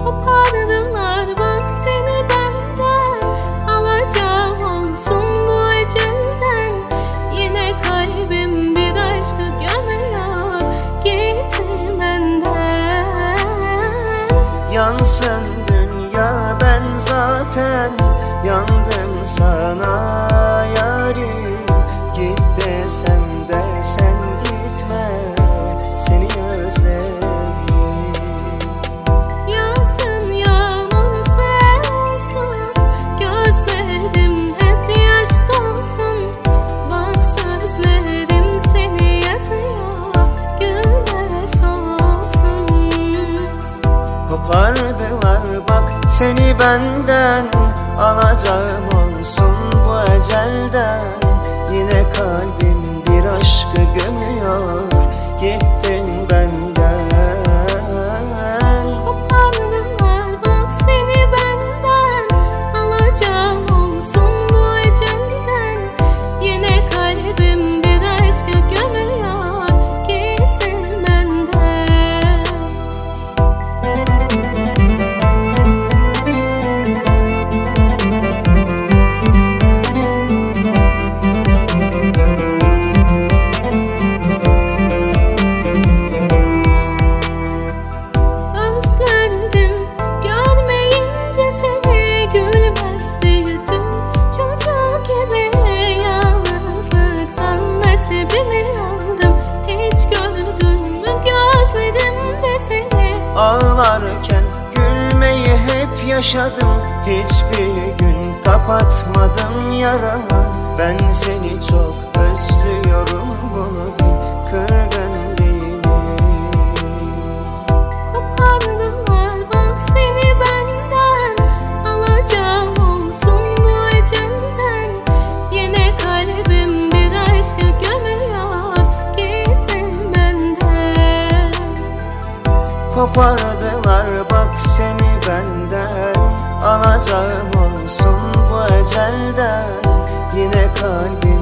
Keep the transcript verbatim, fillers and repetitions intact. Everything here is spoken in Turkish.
Kopardılar bak seni benden, alacağım olsun bu ecelden. Yine kalbim bir aşkı gömüyor, gitti benden. Yansın dünya, ben zaten yandım sana yarim. Git desem de sen gitme, seni özlerim. Yağsın yağmur sel olsun, gözlerim hep yaş dolsun. Bak sözlerim seni yazıyor, güllere solsun. Kopardılar bak seni benden, alacağım olsun bu ecelden. Yine kalbim bir aşkı gömüyor, gittin benden. Kopardılar bak seni benden, alacağım olsun bu ecelden. Yine kalbim bir aşkı gömüyor, gittin benden. Özledim görmeyince seni, gülmezdi yüzüm çocuk gibi. Yalnızlıktan nasibimi aldım, hiç gördün mü gözlerimde seni? Ağlarken gülmeyi hep yaşadım, hiçbir gün kapatmadım yaramı. Ben seni çok özlüyorum, bunu bil, kırgın değilim. Kopardılar bak seni benden, alacağım olsun bu ecelden. Yine kalbim bir aşkı gömüyor, gitti benden. Kopardılar bak seni benden, alacağım olsun bu ecelden. Yine kalbim